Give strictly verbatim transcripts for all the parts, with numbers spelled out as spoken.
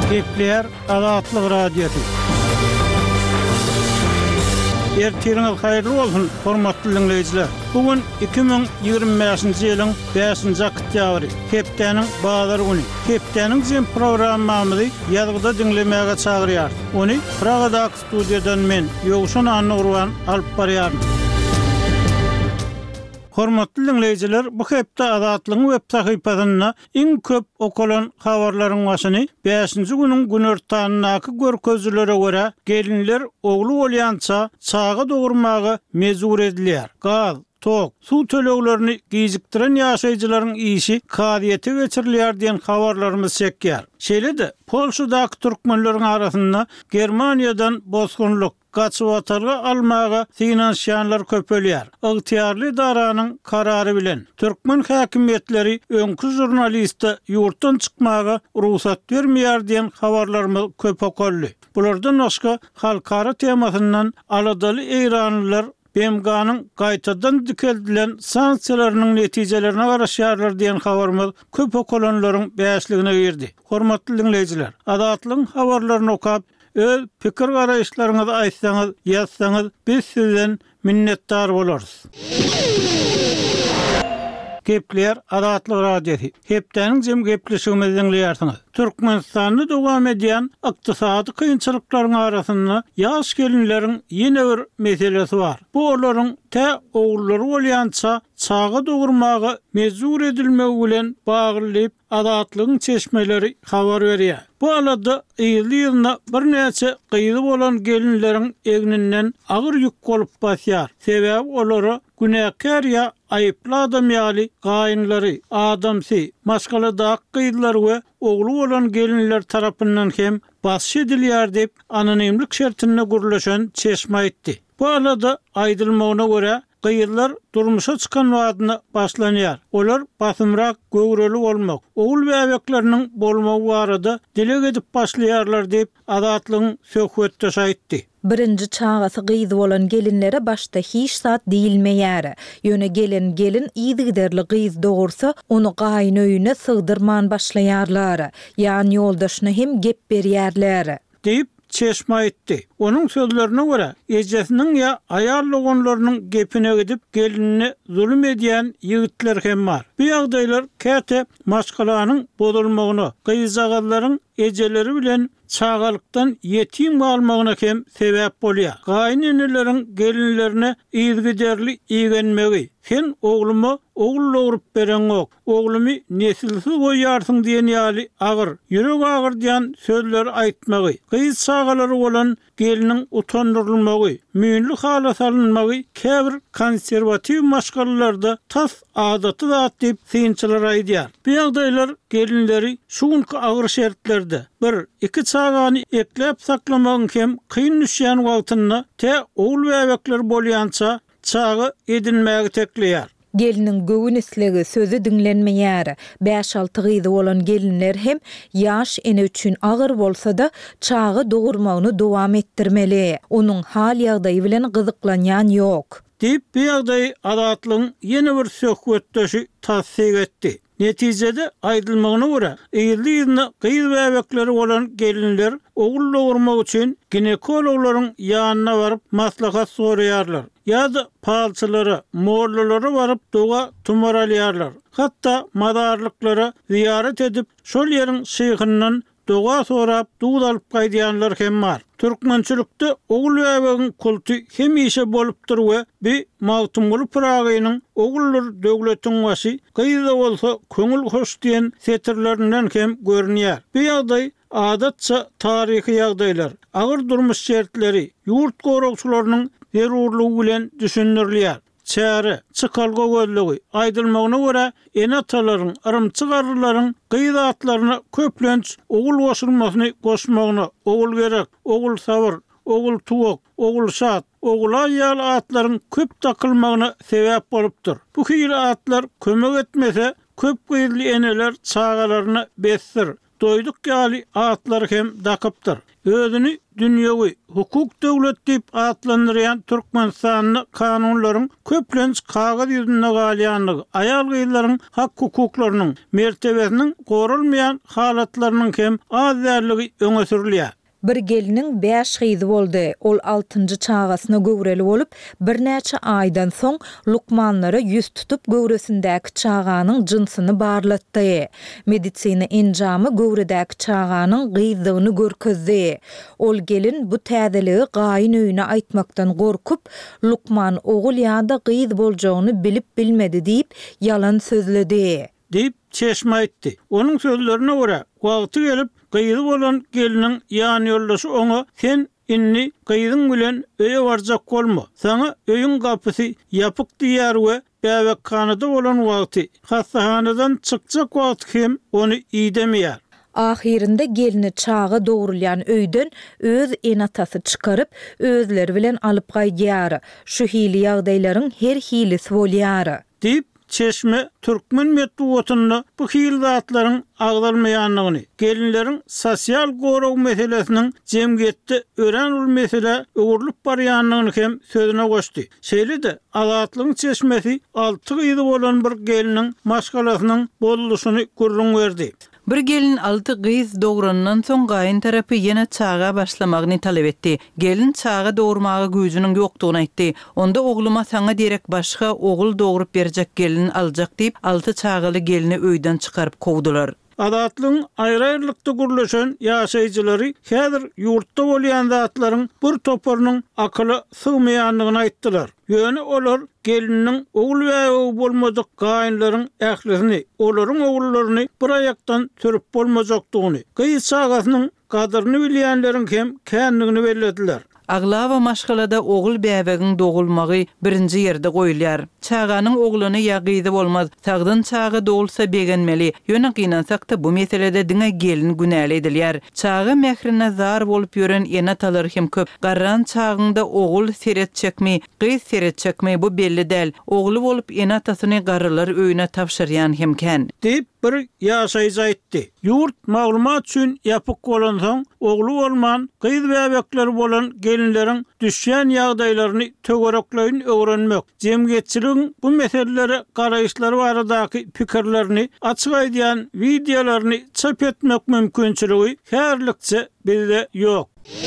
Gepler Azatlyk Radiosu. Ertiňiz haýyrly bolsun, hormatly dinleýijiler. Bugün iki bin ýygrimi beşinji ýylyň beşinji oktýabry, hepdeniň bazar güni. Hepdeniň jem programmamyzy ýazgyda dinlemäge çagyrýar. Ony Pragada studiýadan men Ýogşan Anurwan alyp barýarym. Hormatly dinleýijiler, bu hepde Azatlygyň web sahypasyna iň köp okulan habarlaryň başyny beşinji günüň günortanynaky görkezlere görä gelinler ogly bolýança çağı dogurmagy mezur edilýär. Gaz, tok, su töleglerini gijikdiren ýaşaýjylaryň işi kadiýete geçirilýär diýen habarlarymyz çekýär. Şeýle-de Polşadaky türkmenleriň arasynda Germaniýadan bozgunlyk gaçyp atarga almaga finansiýanlar köpelýär. Ygtyýarly daranyň karary bilen türkmen häkimetleri öňkü jurnalistde ýurtdan çykmaga ruhsat bermeýär diýen habarlarymyz köp okully. Bulardan başga halkara temasyndan aladaly eýranlylar B M G'nyň gaýtadan dikeldilen sanksiýalarynyň netijelerine garaşýarlar diýen habarymyz köp okulanlaryň bäşligine girdi. Hormatly dinleýijiler, Azatlygyň habarlaryny okap öz pikir garaýşlaryňyzy aýtsaňyz, ýazsaňyz biz sizden minnetdar bolarys. Gepler Azatlyk Radiosu. Hepdeniň jem gepleşigimizi dinleýärsiňiz. Türkmenistanda dowam edýän ykdysady kynçylyklaryň arasynda ýaş gelinleriň ýene bir meselesi bar. Bu olaryň tä oglary bolýança çağı dogurmagy mezur edilmegi bilen baglyp Azatlygyň çeşmeleri habar berýär. Bu alada ýyly-ýylyna bir näçe gyýdy bolan gelinleriň egninden agyr ýük bolup basýar. Sebäbi olary günäkär ýa aýyply adam ýaly gaýynlary, adamsy, maşgala da gyýdylar we ogly bolan gelinler tarapyndan hem basy edilýär diýip anonimlik şertine gurulşan çeşme aýtdy. Bu alada aýdylmagyna görä gyýdylar durmuşa çykan wadyna başlanýar. Olar basymrak, göwreli bolmak, ogul bäbekleriniň bolmagy barada dile edip başlaýarlar diýip Azatlygyň söhbetde aýtdy. Birinji çağası gyýdy bolan gelinlere başda hiç saat diýilmeýär. Ýöne gelin gelin ýygyderli gyýdy dogursa, onu gaýyn öýüne sygdyrman başlaýarlar. Ýani ýoldaşyna hem gep berýärler. Diýip çeşme aýtdy. Onun sözlerine göre ejesiniň ya ayal ogonlarynyň gepine gidip gelinine zulüm edýän ýigitler hem bar. Bu ýagdaýlar käte maşgalanyň bozulmagyna, gyýzagallaryň ejeleri bilen çağalykdan yetim galmagyna hem sebäp bolýar. Gaýnyneleriň gelinlerine ýygyderli ýygenmegi, sen oglumy ogul ogurup beren ok, oglumy nesilsiz goýarsyň diýen ýaly agyr, ýürek agyr diýen sözler aýtmagy, gyýz çağalary bolan geliniň utandyrylmagy, müýnli hala salynmagy käbir konserwatiw maşgalalarda tas adaty zat diýip synçylar aýdýar. Bu ýagdaýlar gelinleri şuňky agyr şertlerde bir iki çağany eklep saklamagyň hem kyn düşýän wagtynda te ogul bäbekler bolýança çağı edinmäge tekleýär. Gelinin göwün islegi sözü dinlenmeýär. beş alty gyýdy bolan gelinler hem ýaş ene üçin agyr bolsa da çağı dogurmagyny dowam etdirmeli. Onuň hal ýagdaýy bilen gyzyklanýan ýok. Diýip bu ýagdaý Azatlygyň ýene bir söhbetdeşi tasdik etdi. Netijede aýdylmagyna görä, ýyly-ýylyna gyýdy bäbekleri bolan gelinler ogul dogurmak üçin ginekologlaryň ýanyna baryp maslahat soraýarlar. Ýa-da palçylary, mollulary baryp doga tumaralýarlar. Hatda madarlyklara ziyaret edip şol ýeriň şeýhyndan doga sorap duýd alyp gaýdýanlar hem bar. Türkmençilikde ogul bäbegiň kulty hemişe bolupdyr we bir mawtumly pragynyň ogullar döwletiň başy gyýda bolsa köňül hoş diýen setirlerinden hem görünýär. Bu ýagdaý adatça tarihi ýagdaýlar, agyr durmuş şertleri, ýurt goragçylarynyň zerurlugy bilen düşündirilýär. Çäre, çykalga gözlegi aýdylmagyna görä enatalaryň, arymçygarlaryň gyýda atlaryna köplenç ogul goşulmasyny goşmagyna ogul gerek, ogul sabyr, ogul tuwak, ogul şat, ogul aýal atlaryň köp takylmagyna sebäp bolupdyr. Bu hyýy atlar kömek etmese köp gyýdly eneler çağalaryny besdir. doyduk ýaly atlar hem dakypdyr. Özüni dünýäwi hukuk döwlet diýip atlandyrýan Türkmenistanyň kanunlaryň köplenç kagaz ýüzünde galýanlygy, aýal gyýlaryň hak hukuklarynyň mertebesiniň gorulmaýan halatlarynyň hem az därligi öňe sürilýär. Bir gelinin beş gyzy boldy. Ol altıncı çağasyna göwreli bolup, bir näçe aýdan soň lukmanlara ýüz tutup göwresindäki çağanyň jynsyny barlatdy. Medisina enjamy göwredäki çağanyň gyzygyny görkezdi. Ol gelin bu täzeligi gaýyn öýüne aýtmakdan gorkup, lukman ogul ýa-da gyz boljagyny bilip bilmedi diýip ýalan sözledi. Deyip çeşme aýtdy. Onuň sözlerine görä, wagty gelip gyzy bolan geliniň ýany ýoldaşy oňa sen inni gyzyň bilen öýe barjak bolma. Sana öýüň gapysy ýapyk diýär we bäwekhanada bolan wagty hastahanadan çykjak wagty hem ony iýdemýär. Ahirinde gelini çağı doğrulayan öýden öz enatası çıkarıp özleri bilen alıp gaýdýar. Şu hili ýagdaýlaryň her hilisi bolýar. Deyip çeşme Türkmen medeniýetinde bu hil zatlaryň agdalmaýanlygyny, gelinleriň sosial goraw meselesiniň jemgyýetde ören ul mesele öwürlüp barýanlygyny hem sözüne goşdy. Şeýle-de azatlygyň çeşmesi alty gyzy bolan bir geliniň maşgalasynyň boluşyny gurrun berdi. Bir gelin altı gyz doğrandan soň gaýyn tarapy ýene çağa başlamagyny talep etdi. Gelin çağa doğurmagy güýjüniň ýokdugyny aýtdy. Onda ogluma saňa direk başga ogul doğurup berjek gelin aljak diýip altı çağaly gelini öýden çykaryp kowdular. Adatlyň aýry-aýrylykda gürleşen ýaşaýjylary häzir ýurtda bolýan zatlaryň bir toparynyň akyly sygmaýanlygyny aýtdylar. Ýöne olar geliniň ogul we bolmadyk gaýynlaryň ählisini, olaryň ogullaryny bir aýakdan türüp bolmajakdygyny, gyz çağasynyň gadyryny bilýänleriň hem känligini bellediler. Aglawa maşgalada ogul bäwegiň dogulmagy birinji ýerde goýulýar. Çağanyň ogluny ýa gyzy bolmaz, tagdan çağı dogulsa begenmeli. Ýöne gynansak-da bu meselede diňe gelin günäli edilýär. Çağı mährine zar bolup ýören enatalary hem köp. Garran çağında ogul seret çekmi, gyz seret çekmi bu belli däl. Oglu bolup enatasyny garrylar öýüne tapşyrýan hem kän. Deyip bir ýaşaýjy aýtdy. Ýurt maglumat üçin ýapyk bolan soň oglu bolman, gyz bäwekleri bolan gelinleriň düşýän ýagdaýlaryny töwerekleýin öwrenmek, jemgyýetçiligiň bu meselelere garaýşlary baradaky pikirlerini açyk aýdýan videolaryny çap etmek mümkinçiligi herlikçe bizde ýok.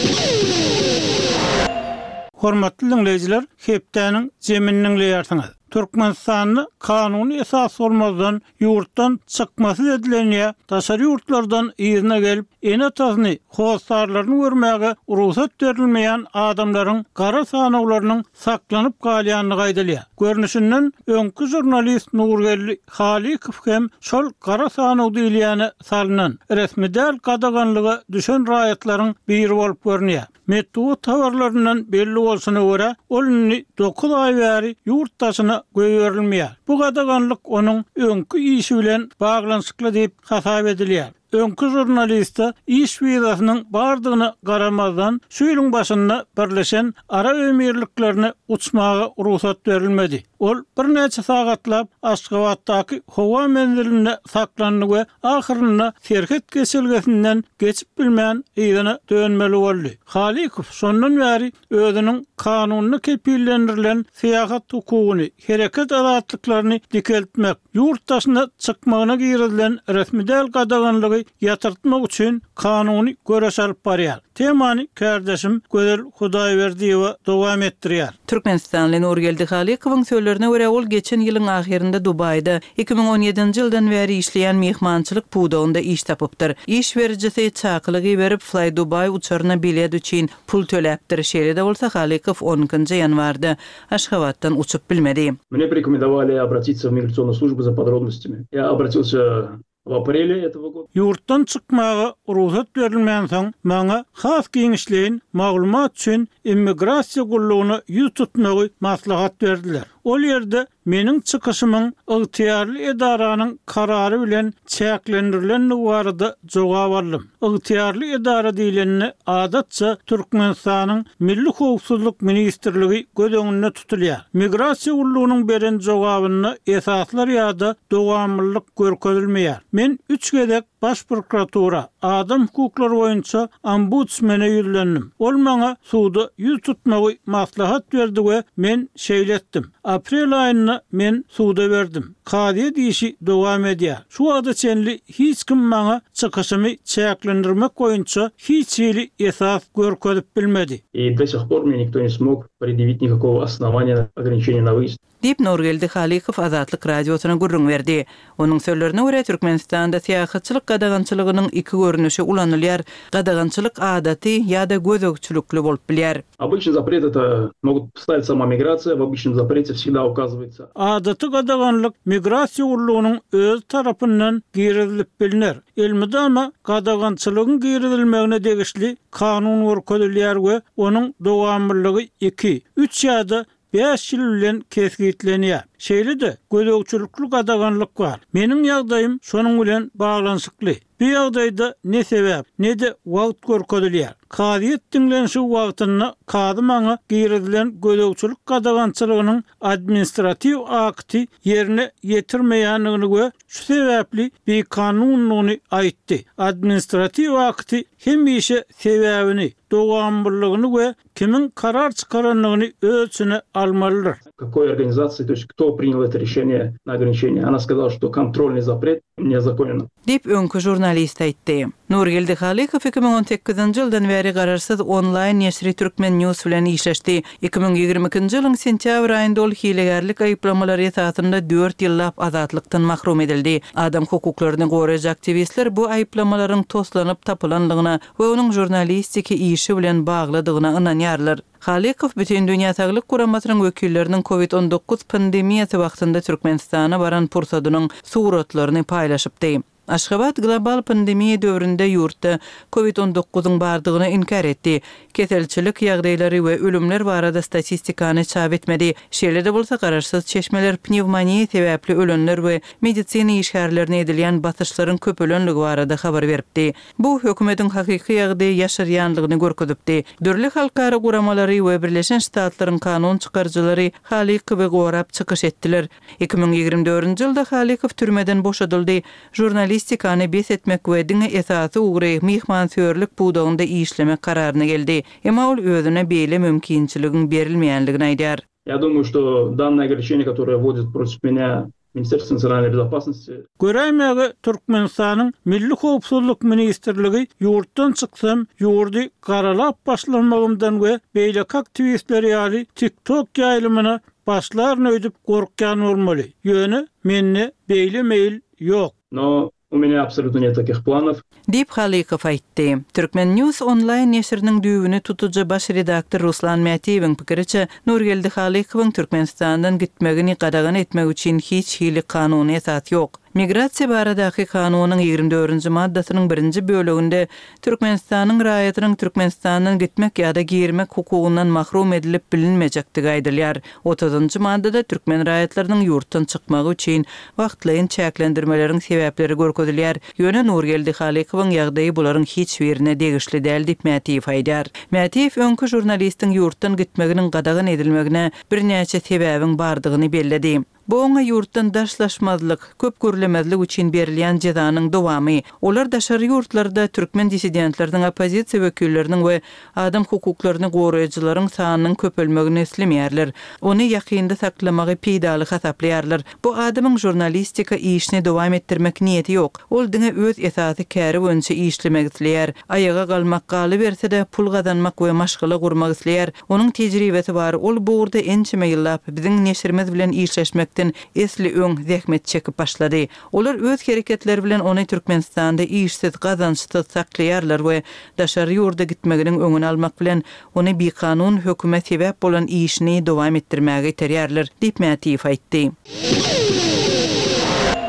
Hormatly dinleýijiler, hepdäniň jemininiň leýärsiňiz. Türkmenistanyň kanuny esas bolmazdan ýurtdan çykmasy edilenýär, daşary ýurtlardan ýerine gelip enatasyny, howsarlaryny görmäge ruhsat berilmeýän adamlaryň gara sanawlarynyň saklanyp galýanlygy aýdylýar. Görnüşinden öňkü jurnalist Nurgelli Halikow hem şol gara sanaw diýilýäne salynan resmidäl gadaganlygy düşen raýatlaryň biri bolup görnýär. Metu tawarlaryndan belli bolsuny görä, oluny dokuz ay bäri ýurtdaşyna göýerilmeýär. Bu gadaganlyk onuň öňkü işi bilen baglanşykly diýip hasap edilýär. Öňkü jurnalista iş wizasynyň bardygyny garamazdan şu ýylyň başynda birleşen ara ömürliklerini uçmaga ruhsat berilmedi. Ol bir neçe sagatlap Aşgabatdaky howa menzilinde saklandy we ahyrynda Serhet kesilgesinden geçip bilmän ýygyna dönmeli boldy. Halikow şondan bäri özüniň kanunyny kepillendirilen seýahat hukugyny, hereket azatlyklaryny dikeltmek, ýurtdaşyna çykmagyna girilen resmidäl gadaganlygy ýatyrtmak üçin kanuny göreş alyp barýar. Temany kardeşim Gözel Hudaýberdiýewa dowam etdirýär. Türkmenistanly Nurgeldi Halikowyň sözlerine görä ol geçen ýylyň ahirinde Dubaýda iki bin on ýedinji ýyldan bäri işleýän mehmançylyk puwdagynda iş tapypdyr. İş berjisi çakylygy berip Fly Dubai uçaryna bilet üçin pul töläpdir. Şeýle-de bolsa Halikow onunçy ýanwarda Aşgabatdan uçup bilmedi. Мне порекомендовали обратиться в миграционную службу за подробностями. Я обратился в апреле этого года. Ýurtdan çykmaga ruhsat berilmän soň maňa has giňişleýin maglumat üçin immigrasiýa gullugyny ýüz tutmagy maslahat berdiler. Ol ýerde meniň çykyşymyň ygtyarly edaranyň karary bilen çäklendirilenligi barada jogap aldym. Ygtyarly edara diýileni adatça Türkmenistanyň Milli Howpsuzlyk Ministrligi gödöňünde tutulýar. Migrasiýa ullugynyň beren jogabyny esaslar ýa-da dowamlılık görkezilmeýär. Men üç gedek Baş prokuratura adam hukuklary boýunça ombudsmana ýüzlendim. Ol maňa suwda ýüz tutmagy maslahat berdi we men şeýletdim. Aprel aýyna men suwda berdim. Kady diýişi dowam edýär. Şu wagta çenli hiç kim maňa çykyşymy çäklendirmek boýunça hiç ýeli esas görkezip bilmedi. И до сих пор мне никто не смог предъявить никакого основания ограничения на выезд. Dip Nurgeldi Halikow Azatlyk radiosuna gurrun berdi. Onuň sözlerine görä Türkmenistanda syýasatçylyk gadagançylygynyň iki görnüşi ulanylýar. Gadagançylyk adaty ýa-da gözökçülükli bolup bilýär. Обычный запрет это могут поставить сама миграция, в обычном запрете всегда указывается. Adaty gadaganlyk migrasiýa urlugynyň öz tarapyndan girizilip bilinir. Elmidama gadagançylygyň girizilmegine degişli kanun görkezilýär we onuň dowamlılıgy iki, üç ýa-da beş ýyl bilen kesgitlenýär. Şeýle-de gözökçülükli gadaganlyk bar. Meniň ýagdaýym şonuň bilen baglanşykly. Bu ýagdaýda ne sebäp, ne de wagt görkezilýär. Kadyet dinlenşi wagtyna kady maňa giridilen gözökçülük gadagançylygynyň administrativ akty ýerine ýetirmeýänligini we şu sebäpli bir kanunlugyny aýtdy. Administrativ akty hem işe sebäbini, dowamlılıgyny we kimin karar çykaranlygyny ölçüne almalydyr. Какой организации, то есть кто принял это решение на ограничение? Она сказала, что контрольный запрет незаконен. Dip öňkü jurnalist aýtdy. Nurgeldi Halikow iki bin on sekizinji ýyldan beri gararsyz online Neşri Türkmen News bilen işleşdi. iki bin ýigirme ikinji ýylyň sentýabr aýynda ol hilegerlik aýyplamалary esasynda dört ýyllap azatlykdan mahrum edildi. Adam hukuklaryny goraýjy aktivistler bu aýyplamalaryň toslanyp tapylanlygyna we onuň jurnalistiki işi bilen bagladygyna ynanýarlar. Halikow bütün dünýä saglyk guramatynyň wekilleriniň covid on dokuz pandemiýasy wagtynda Türkmenistana baran pursadynyň suratlaryny paýlaşypdy. Aşgabat global pandemiýa döwründe ýurtda covid on dokuzyň bardygyny inkar etdi. Keselçilik ýagdaýlary we ölümler barada statistikany çap etmedi. Şeýle-de bolsa gararsyz çeşmeler, pnevmoniýa sebäpli ölenler we medisina işgärlerine edilýän basyşlaryň köpelenligi barada habar beripdi. Bu hökümetiň hakyky ýagdaý ýaşarýanlygyny görkezipdi. Dörli halkara guramalary we Birleşen Ştatlaryň kanun çykarjylary Halikow we gorap çykyş etdiler. iki bin ýigirme dördünji ýylda Halikow türmeden boşadyldy. Jurnalistikany bes etmek we diňe esasy ugry mihmansörlük buğdağında işlemek kararyna geldi. Emma ol özüne beýle mümkinçiligiň berilmeýänligini aýdýar. Я думаю, что данное ограничение, которое вводит против меня Министерство национальной безопасности. Göräýmäge Türkmenistanyň Milli Howpsuzlyk Ministrligi ýurtdan çyksam, ýurdy garalap başlanmagymdan we beýle aktivistler ýaly TikTok ýaýlymyna başlaryny öýdüp gorkýan bolmaly. Ýöne menne beýle meýil ýok. Но у меня абсолютно нет таких планов. Dip Halikow aýtdy. Türkmen News online neşriniň düýbüni tutujy baş redaktor Ruslan Mätiýewiň pikiriçe, Nurgeldi Halikowyň Türkmenistandan gitmegini gadagan etmek üçin hiç hili kanuny esas ýok. Migrasiýa baradaky kanunyň ýigirme dördünji maddasynyň birinji böleginde Türkmenistanyň raýatynyň Türkmenistandan gitmek ýa-da girmek hukugyndan mahrum edilip bilinmejekdigi aýdylýar. otuzunji maddada türkmen raýatlarynyň ýurtdan çykmagy üçin wagtlaýyn çäklendirmeleriň sebäpleri görkezilýär. Ýöne Nurgeldi Halikowyň ýagdaýy bularyň hiç birine degişli däl diýip Mätiýew aýdýar. Mätiýew öňkü jurnalistiň ýurtdan gitmeginiň gadagan edilmegine birnäçe sebäbiň bardygyny belledi. Bu oňa ýurtdan daşlaşmazlyk, köp görlemezlik üçin berilýän jazanyň dowamy. Olar daşary ýurtlarda türkmen dissidentleriň, opozisiýa wekilleriniň we adam hukuklaryny goraýjylaryň sanynyň köpelmegini islemýärler. Ony ýakynda saklamagy peýdaly hasaplaýarlar. Bu adamyň jurnalistika işini dowam etdirmek niýeti ýok. Ol diňe öz esasy käri boýunça işlemek isleýär. Aýaga galmak galy berse de pul gazanmak we maşgala gurmak isleýär. Onuň tejribesi bar. Ol bu urda ençime ýyllap biziň neşrimiz bilen işleşmek esli öň zähmet çekip başlady. Olar öz hereketleri bilen ony Türkmenistanda işsiz gazançsyz saklaýarlar we daşary ýurda gitmeginiň öňüni almak bilen ony bir kanun hökümet sebäp bolan işini dowam etdirmäge iterýärler diýip Mätiýew aýtdy.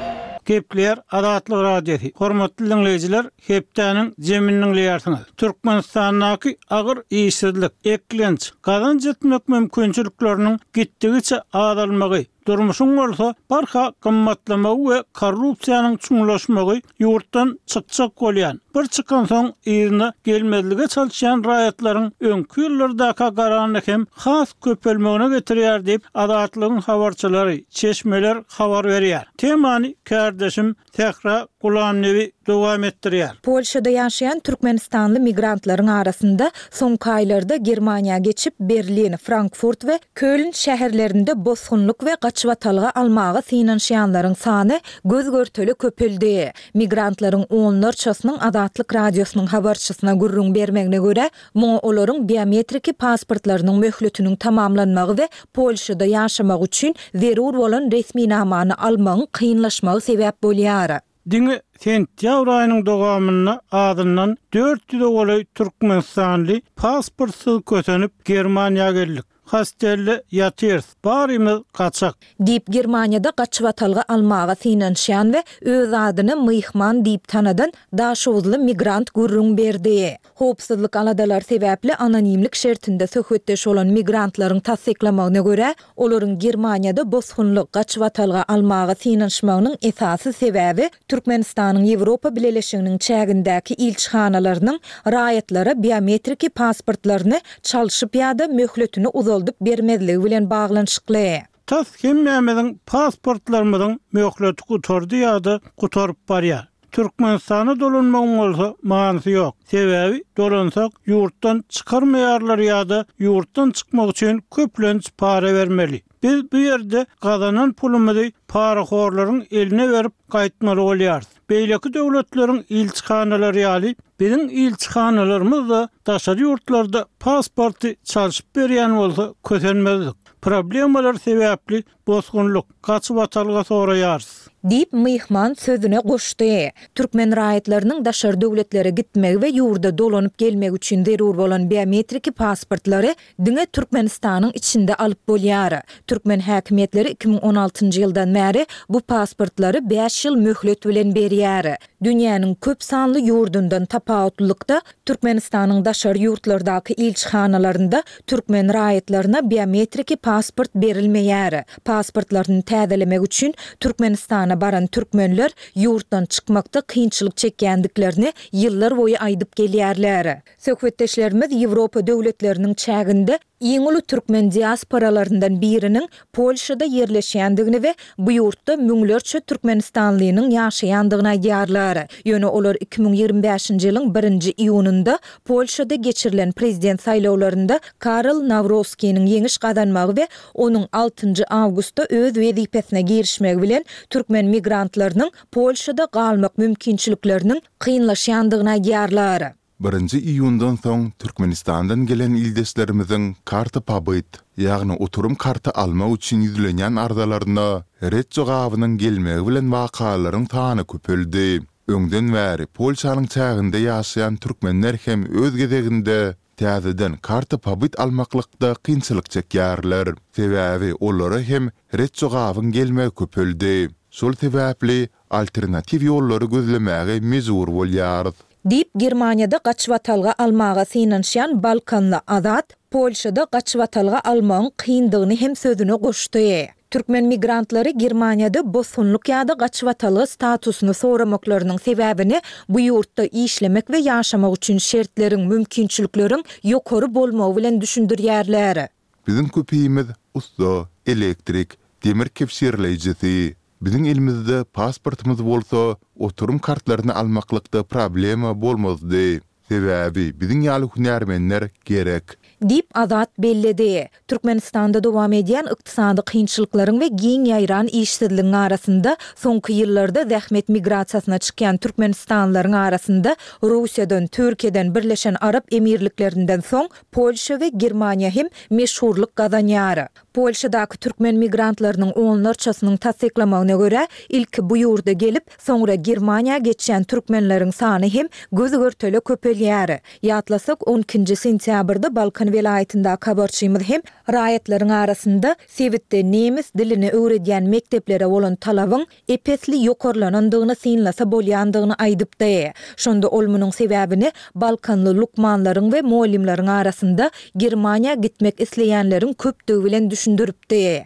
Gepler Adatlyk radiosi. Hormatly dinleyijiler, hepdäniň jeminiň ýartyňyz. Türkmenistanyňky agyr işsizlik, eklenç, gazan jetmek mümkinçilikleriniň gitdigiçe azalmagy, durmuşun bolsa barha gymmatlamagy we korrupsiýanyň çuňlaşmagy ýurtdan çykçak bolýan. Bir çykan soň ýerine gelmezlige çalışan raýatlaryň öňkü ýyllardaky garany hem has köpelmegine getirýär diýip Adatlygyň habarçylary, çeşmeler habar berýär. Temany kardeşim Tehra Gulamnevi dowam etdirýär. Polşada ýaşaýan Türkmenistanly migrantlaryň arasynda soňky aýlarda Germaniýa geçip Berlin, Frankfurt we Köln şäherlerinde bosgunluk we gaçywatalga almagy synanşýanlaryň sany göz görteli köpeldi. Migrantlaryň onlarçasynyň Adatlyk radiosynyň habarçysyna gurrun bermegine göre, muňa olaryň biometriki pasportlarynyň möhletiniň tamamlanmagy we Polşada ýaşamak üçin zerur bolan resmi namany almagyň kynlaşmagy sebäp bolýar. Diňe sentýabr aýynyň dowamyna adyndan dört ýüze goly Türkmenistanly pasportsyz kösenip Germaniýa geldik. Hastelli yatýar, barymyz kaçak. Diýip Germaniýada gaçywatalga almagy synanşýan we öz adyny myhman diýip tanadan daşowuzly migrant gurrun berdi. Howpsuzlyk aladalar sebäpli anonimlik şertinde söhbetdeş bolan migrantlaryň tasdiklamagyna görä, olaryň Germaniýada bosgunlyk gaçywatalga almagy synanşmagynyň esasy sebäbi Türkmenistanyň Ýewropa Birleşiginiň çägindäki ilçihanalarının raýatlara biometriki pasportlaryny çalyşyp ýa-da möhletini uzaldyp bermezligi bilen baglanyşykly. Tas hemmämiziň pasportlarymyzyň möhleti gutardy ýa-da gutarıp barýar. Türkmenistana dolanmagyň bolsa manysy ýok. Sebäbi dolansak ýurtdan çykarmaýarlar ýa-da ýurtdan çykmak üçin köplenç para bermeli. Biz bu ýerde gazanan pulumuzy paraxorlaryň eline berip gaýtmaly bolýar. Beýleki döwletleriň ilçihanalary ýaly biziň ilçihanalarymyz da daşary ýurtlarda pasporty çalyşyp berýän bolsa kösenmezdik. Problemalar sebäpli bosgunlyk, gaçywatalga soraýarys. Diýip myhman sözüne goşdy. Türkmen raýatlarynyň daşary döwletlere gitmegi we ýurda dolanyp gelmek üçin zerur bolan biometriki pasportlary diňe Türkmenistanyň içinde alyp bolýar. Türkmen häkimetleri iki bin on altyncy ýyldan bäri bu pasportlary beş ýyl möhlet bilen berýär. Dünýäniň köp sanly ýurdundan tapawutlykda Türkmenistanyň daşary ýurtlardaky ilçihanalarynda Türkmen raýatlaryna biometriki pasport berilmeýär. Pasportlaryny täzelemek üçin Türkmenistana baran türkmenler ýurtdan çykmakda kynçylyk çekýändiklerini ýyllar boýu aýdyp gelýärler. Söhbetdeşlerimiz Ýewropa döwletleriniň çäginde iň uly türkmen diasporalaryndan biriniň Polşada ýerleşýändigini we bu ýurtda müňlerçe türkmenistanlynyň ýaşaýandygyna aýdýarlar. Ýöne olar iki bin ýigirme beşinji ýylyň birinji iýunyna Polşada geçirilen prezident saýlawlarynda Karol Nawrowskiň ýeňiş gazanmagy we onuň altyncı awgustda öz wezipesine girişmegi bilen türkmen migrantlarynyň Polşada galmak mümkinçilikleriniň kynlaşýandygyna aýdýarlar. birinji iýundan soň Türkmenistandan gelen ildeslerimiziň karta pabyt, ýagny oturum karta almak üçin ýüzlenýän ardalaryna ret jogabynyň gelmegi bilen wakalaryň sany köpeldi. Öňden bäri Polşanyň çäginde ýaşaýan türkmenler hem öz gezeginde täzeden karta pabyt almaklykda kynçylyk çekýärler. Sebäbi olary hem ret jogabyň gelmegi köpeldi. Şol sebäpli alternativ ýollary gözlemegi mezur bolýar. Diýip Germaniýada gaçywatalga almagy synanşýan Balkanly Azat, Polşada gaçywatalga almagyň kyndygyny hem sözüne goşdy. Türkmen migrantlary Germaniýada bosgunlyk ýa-da gaçywatalga statusyny soramaklarynyň sebäbini bu ýurtda işlemek we ýaşamak üçin şertleriň, mümkinçilikleriň ýokary bolmagy bilen düşündirýärler. Biziň köpüýimiz usta, elektrik, demir kepsirlejisi. Biziň elimizde pasportymyz bolsa, oturum kartlaryny almaklykda problema bolmazdy. Sebäbi biziň ýaly hünärmenler gerek. Diýip Azat belledi. Türkmenistanda dowam edýän ykdysady kynçylyklaryň we giň ýaýran işsizligiň arasynda soňky ýyllarda zähmet migrasiýasyna çykýan türkmenistanlaryň arasynda Russiýadan, Türkiýeden, Birleşen Arap Emirliklerinden soň Polşa we Germaniýa hem meşhurlyk gazanýar. Polşadaky türkmen migrantlarynyň onlarçasynyň tasdiklamagyna görä, ilki bu ýurda gelip, soňra Germaniýa geçýän türkmenleriň sany hem göz görteli köpelýär. Ýatlasak on ikinji sentýabrda Balkan vilayetinde kabarçymyz hem raýatlaryň arasynda Sewitde nemis dilini öwredýän mekteplere bolan talabyň epesli ýokarlanandygyny synlasa bolýandygyny aýdypdy. Şonda ol munyň sebäbini Balkanly lukmanlaryň we muallimlaryň arasynda Germaniýa gitmek isleýänleriň köpdügi bilen düşündiripdi.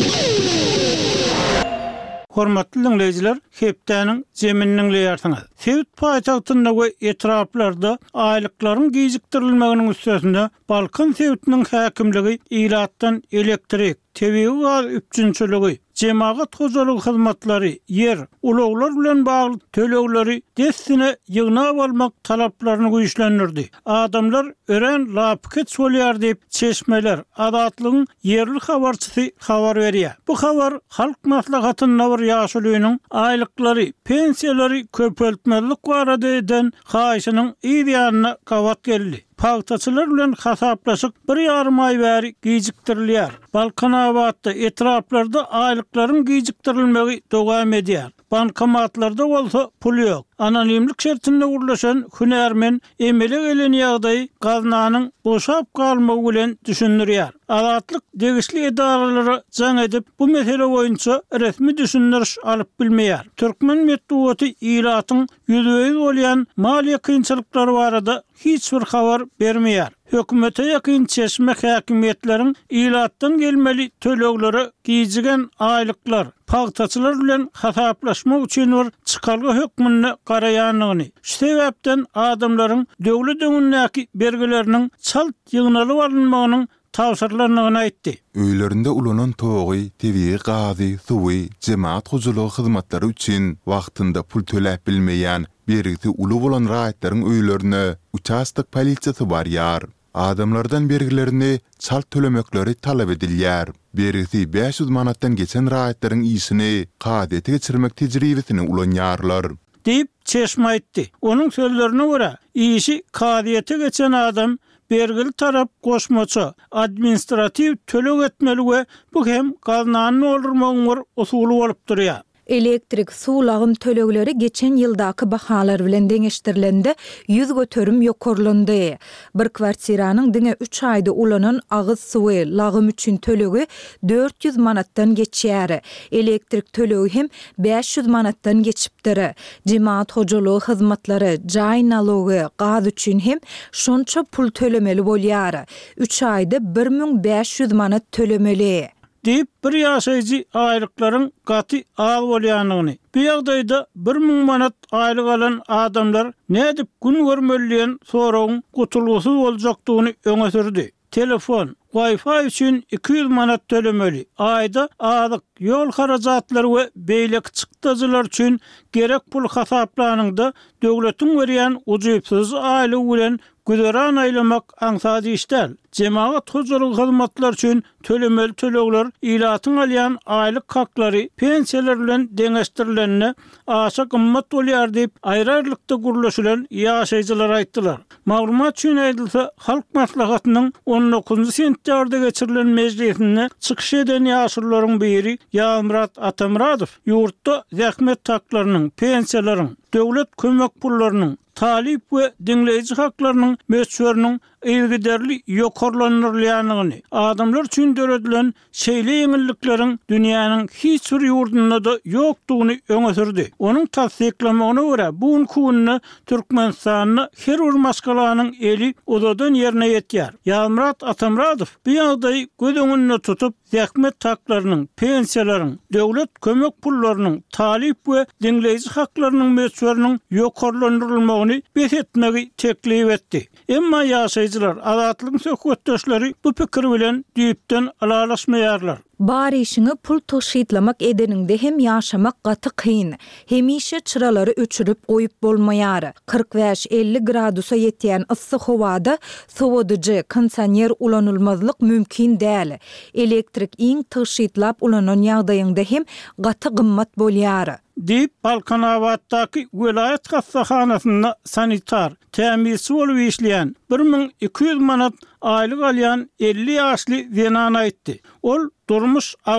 Hormatly dinleyijiler, hepdäniň jemininiň leýärsiňiz. Sewit paýtagtynda we etraplarda aýlyklaryň gijikdirilmeginiň üstesinde Balkan Sewitiniň häkimligi ilatdan elektrik, tebiği gaz üpçünçülügi, cemaat hojalygy hyzmatlary, yer, ulaglar bilen bagly tölegleri destine ýygna bolmak talaplaryny güýçlendirdi. Adamlar ören lapket bolýar diýip çeşmeler, adatlygyň yerli habarçysy habar berýär. Bu habar halk maslahatynyň bir ýaşulygynyň aýlyklary, pensiýalary köpeltmelik barada eden haýyşynyň ýa-da gawat geldi. Paýtaçylar bilen hasaplaşyk bir ýarym aý bäri gijikdirilýär. Balkan awatda etraplarda aýlyklaryň gijikdirilmegi dowam edýär. Bankomatlarda bolsa pul ýok. Anonimlik şertinde gurlaşan hünärmen emele gelen ýagdaý gaznanyň boşap galmagy bilen düşündirýär. Adatlyk degişli edaralary jaň edip bu mesele boýunça resmi düşündiriş alyp bilmeýär. Türkmen medeniýeti ýylatyň ýüzüňiz bolýan maliýe kynçylyklary barada hiç bir habar bermeýär. Hökümete ýakyn çeşme häkimetleriň ýylatdan gelmeli tölegleri gijigen aýlyklar, paýtaçylar bilen hasaplaşmak üçin bir çykalgy hökmüni garaýanlygyny. Şu sebäpden adamlaryň döwlet öňündäki bergileriniň çalt ýygnalyp alınmagynyň tawsirlerini aýtdy. Öýlerinde ulanan togy, tebiği gazy, suwy, cemaat hojalygy hyzmatlary üçin wagtynda pul töläp bilmeýän bergisi uly bolan raýatlaryň öýlerine участок polisiýasy barýar. Adamlardan bergilerini çalt tölemekleri talap edilýär. Bergisi beş yüz manatdan geçen raýatlaryň ýysyny gadete geçirmek tejribesini ulanýarlar. Diýip çeşme aýtdy. Onuň sözlerine görä, ýyşy gadete geçen adam bergili tarap goşmaça, administrativ töleg etmeli we bu hem gaznanyň oldurmagyň bir usuly bolup durýar. Elektrik suwlagym tölegleri geçen ýyldaky bahalar bilen deňeşdirilende ýüz götürüm ýokarlandy. Bir kwartiranyň diňe üç aýda ulanan agyz suwy, lagym üçin tölegi dört yüz manatdan geçýär. Elektrik tölegi hem beş yüz manatdan geçipdir. Cemaat hojalygy hyzmatlary, jaý nalogy, gaz üçin hem şonça pul tölemeli bolýar. üç aýda bir miň beş yüz manat tölemeli. Deyip bir ýaşaýjy aýlyklaryň gaty az bolýanlygyny. Bu ýagdaýda bir miň manat aýlyk alan adamlar nädip gün görmeliýän soragyň gutulgusy boljakdygyny öňe sürdi. Telefon, Wi-Fi üçin iki yüz manat tölemeli. Aýda azyk ýol harajatlary we beýlek çykdyjylar üçin gerek pul hasaplanyňda döwletiň berýän ujuýpsyz aýlyk bilen güzeran aýlamak aňsady işdäl. Cemaat hojalygy hyzmatlar üçin tölemeli tölegler ýylatyň alýan aýlyk haklary pensiýalar bilen deňeşdirilenine aşa gymmat bolýar diýip aýrarlykda gurlaşylan ýaşaýjylar aýtdylar. Maglumat üçin aýdylsa, halk maslahatynyň on dokuzunçy sentýarda geçirilen mejlisinde çykyş eden ýaşurlaryň biri Ýalmurat Atamradow ýurtda zähmet haklarynyň, pensiýalaryň, döwlet kömek pullarynyň, talip we dinleyici haklarynyň meseleleriniň ýygyderli ýokarlandyrylýanyny, adamlar üçin döredilen şeýle ýeňillikleriň dünýäniň hiç bir ýurdunda da ýokdugyny öňe sürdi. Onuň tasdiklamagyna görä, bu unkuny Türkmenistanyň her bir maskalaanyň eli odadan ýerine ýetýär. Ýalmurat Atamradow bu ýagdaýy göz öňünde tutup, zähmet haklarynyň, pensiýalaryň, döwlet kömek pullarynyň, talip we dinleyici haklarynyň meseleleriň ýokarlandyrylmagyny besetmegi teklip etdi. Emma ýaşaýjylar, adatlygyň söhbetdeşleri bu pikir bilen diýipden alalaşmaýarlar. Bari işini pul taşytlamak edeninde hem yaşamak gaty kyn. Hemişe çıralary öçürüp goýup bolmaýar. kırk beş elli gradusa ýetýän yssyk howada sowadyjy, kondisioner ulanylmazlyk mümkin däl. Elektrik iň taşytlap ulanan ýagdaýynda hem gaty gymmat bolýar. Diýip Balkan awatdaky vilayet hastahanasynda sanitar, tämirçi bolup işleýän bir miň iki yüz manat aýlyk alýan elli ýaşly zenan aýtdy. Ol durmuş agyr,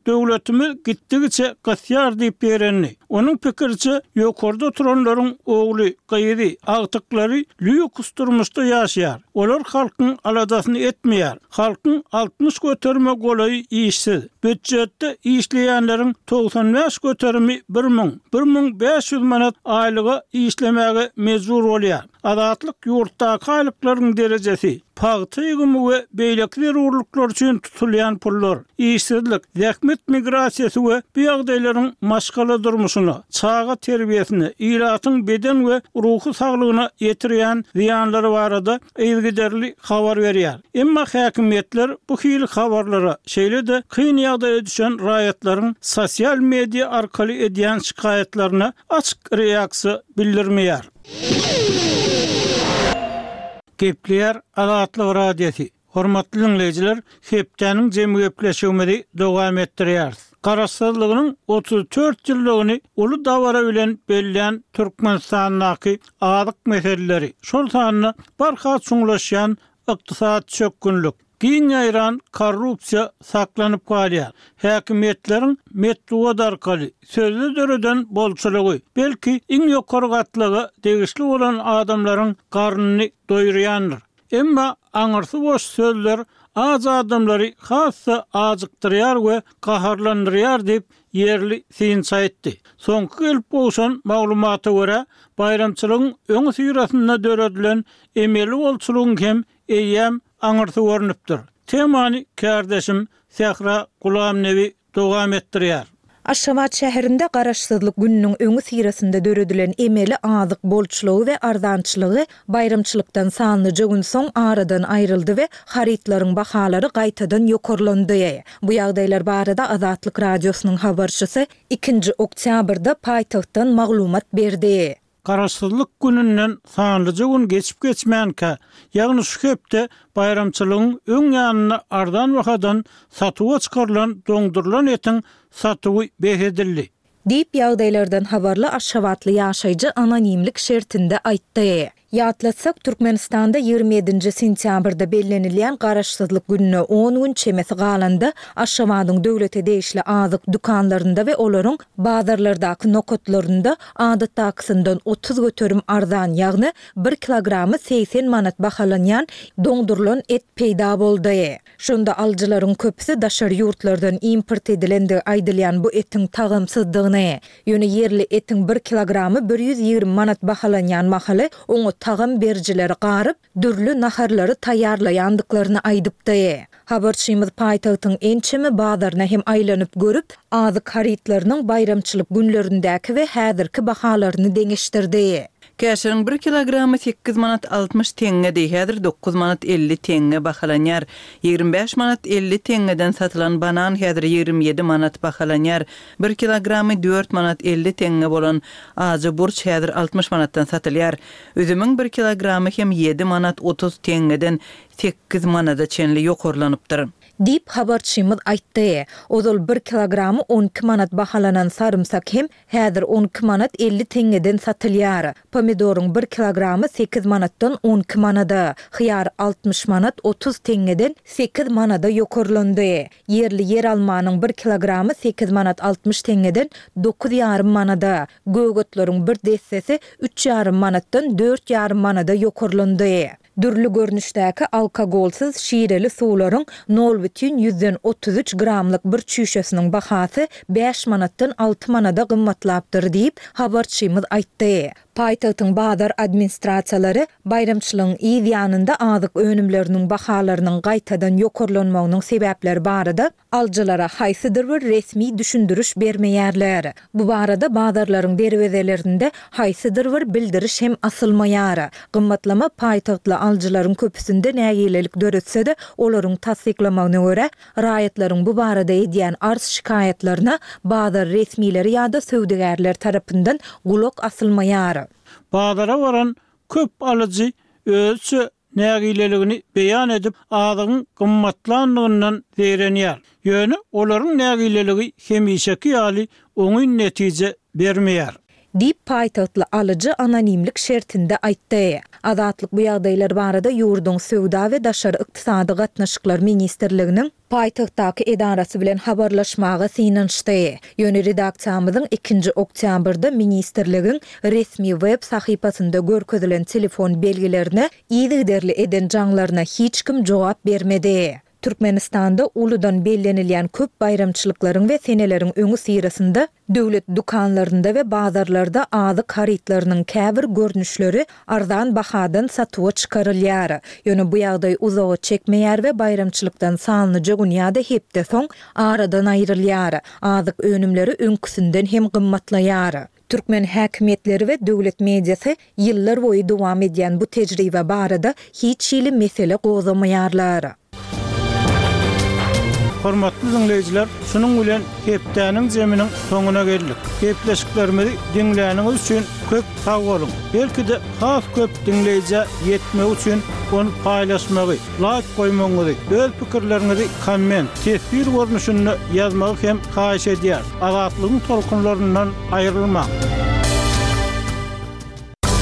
döwletimiz gitdigiçe gasyar diýip berenni. Onuň pikirçe ýokarda turanlaryň ogly, gaýry, agtyklary lüks durmuşda ýaşaýar. Olar halkyň aladasyny etmeýär. Halkyň altmış göterme golaý işsiz. Büdjetde işleýänleriň doksan beş göterimi bir ming, bir ming beş ýüz manat aýlyga işlemäge mejbur bolýar. Adatlyk ýurtdaky aýlyklaryň derejesi, paýty ýygymy we beýlekli urluklar üçin tutulýan pullar, işsizlik, zähmet migrasiýasy we bu ýagdaýlaryň maşgala durmuşyny, çağa terbiýesini, ýylatyň beden we ruhy saglygyna ýetirýän ziýanlary barada eýgiderli habar berýär. Emma häkimetler bu hili habarlara şeýle de kyn ýagdaýa düşen raýatlaryň sosial media arkaly edýän şikaýetlerine açyk reaksiýa bildirmeýär. Gepler Azatlyk radiosi. Hormatly dinleyijiler, hepdeniň jemy gepleşigimizi dowam etdirýär. Garaşsyzlygynyň otuz dört ýyllygyny uly dawara bilen belleýän Türkmenistanyň azyk meseleleri, şol sanyny barha çuňlaşýan ykdysat çökünlük, giň aýran korrupsiýa saklanyp galýar. Häkimetleriň metduga darkaly sözlü döreden bolçulugy, belki iň ýokary gatlygy degişli bolan adamlaryň garnyny doýurýandyr. Emma aňarsy boş sözler az adamlary hassa azıktırýar we gaharlandyrýar diýip yerli synç aýtdy. Soňky gelip bolşan maglumaty görä, bayramçylygyň öňü syrasynda döredilen emeli bolçulugyň hem eýem aňarsy görnüpdir. Temany kardeşim Sehra Gulamnevi dowam etdirýär. Aşgabat şäherinde garaşsyzlyk gününiň öňü syrasynda döredilen emeli azyk bolçulugy we ardançylygy bayramçylykdan sanlyca gün soň aradan aýryldy we haritlaryň bahalary gaýtadan ýokarlandy. Bu ýagdaýlar barada Azatlyk radiosynyň habarçysy ikinji oktýabrda paýtagtdan maglumat berdi. Garaşsyzlyk gününden sanlyca gün geçip geçmänkä, ýagny şu hepde bayramçylygyň öň ýanyna ardan wakadan satyga çykarylan doňdurulan etiň satygy behedildi. Diýip ýagdaýlardan habarly Aşgabatly ýaşaýjy anonimlik şertinde aýtdy. Ýatlatsak Türkmenistanda ýygrimi ýedinji sentýabrda bellenilýän garaşsyzlyk gününe on gün çemesi galanda Aşgabatyň döwlete degişli azyk dukanlarynda we olaryň bazarlardaky nokotlarynda adatdakysyndan otuz göterim arzan, ýagny bir kilogramy seksen manat bahalanýan doňdurulan et peýda boldy. Şonda aljylaryň köpüsi daşary ýurtlardan import edilendi aýdylýan bu etiň tagamsyzdygyny, ýöne yerli etiň bir kilogramy bir ýüz ýygrimi manat bahalanýan mahaly oňa tagam berjileri garyp, dürlü naharlary taýýarlaýandyklaryny aýdypdy. Habarçymyz paýtagtyň ençemi bazaryna hem aýlanyp görüp, azyk haritlarynyň bayramçylyk günlerindäki we häzirki bahalaryny deňeşdirdi. Käşiriň bir kilogramy sekiz manat altmış teňge, häzir dokuz manat elli teňge bahalanýar. ýygrimi beş manat elli teňgeden satylan banan häzir ýygrimi ýedi manat bahalanýar. bir kilogramy dört manat elli teňge bolan azy burç häzir altmış manatdan satylýar. Üzümiň bir kilogramy hem yedi manat otuz teňgeden sekiz manada çenli ýokarlanypdyr. Dip habarçymyz aýtdy. Ozal bir kilogramy on iki manat bahalanan sarımsak hem häzir on iki manat elli teňgeden satylýar. Pomidoryň bir kilogramy sekiz manatdan on iki manada, hyýar altmış manat otuz teňgeden sekiz manada ýokarlandy. Yerli yer almanyň bir kilogramy sekiz manat altmış teňgeden dokuz ýarym manada, gögötlaryň bir dessesi üç ýarym manatdan dört ýarym manada ýokarlandy. Dürlü görnüşdäki alkogolsuz şireli suwlaryň nol бүтүн yüzden otuz üç gramlyk bir çüşesiniň bahasy beş manatdan altı manada gymmatlapdyr diýip habarçymyz aýtdy. Paýtagtyň bazar administrasiýalary bayramçylygyň ýanynda azyk önümleriniň bahalarynyň gaýtadan ýokarlanmagynyň sebäpleri barada aljylara haýsydyr bir resmi düşündürüş bermeýärler. Bu barada bazarlaryň derwezelerinde haýsydyr bir bildiriş hem asylmaýar. Gymmatlama paýtagtly aljylaryň köpüsinde nägilelik döretse de olaryň tasdiklamagyna görä raýatlaryň bu barada edýän arz şikaýetlerine bazar resmileri ýa-da söwdegärler tarapyndan gulak asylmaýar. Bazara varan köp alıcı özü nägileligini beýan edip azyň gymmatlandygynyň zerenýär. Ýöne olaryň nägileligi hemişeki ýaly oňy netije bermeýär. dip paýtatly alyjy anonimlik şertinde aýtdy. Azatlyk bu ýagdaýlar barada ýurdun söwda we daşary ykdysady gatnaşyklar ministrliginiň paýtagtdaky edarasy bilen habarlaşmagy synanşdy. Ýöne redaksiyamyzyň ikinji oktýabrda ministrligiň resmi web sahypasynda görkezilen telefon belgilerine ýygyderli eden jaňlaryna hiç kim jogap bermedi. Türkmenistanda uludan bellenilýän köp bayramçylyklaryň we seneleriň öňü syrasynda döwlet dukanlarynda we bazarlarda azy karitlarynyň käbir görnüşleri arzan bahadan satywa çykarylýar. Ýöne bu ýagdaý uzagy çekmeýär we bayramçylykdan sanlyjy günýada hepde soň aradan aýrylýar. Azyk önümleri öňküsinden hem gymmatlaýar. Türkmen häkimetleri we döwlet mediasy ýyllar boyu dowam edýän bu tejribe barada hiç ýyly mesele gozamaýarlar. Hormatly dinleyijiler, şunuň bilen hepdäniň jeminiň soňuna geldik. Hepleşiklerimizi dinläniňiz üçin köp sag bolun. Belki de has köp dinleyije ýetmek üçin onu paýlaşmagy, like goýmaňyzy, öz pikirleriňizi komment, tesbir görnüşünde ýazmagy hem haýyş edýär. Azatlygyň tolkunlaryndan aýrylmak.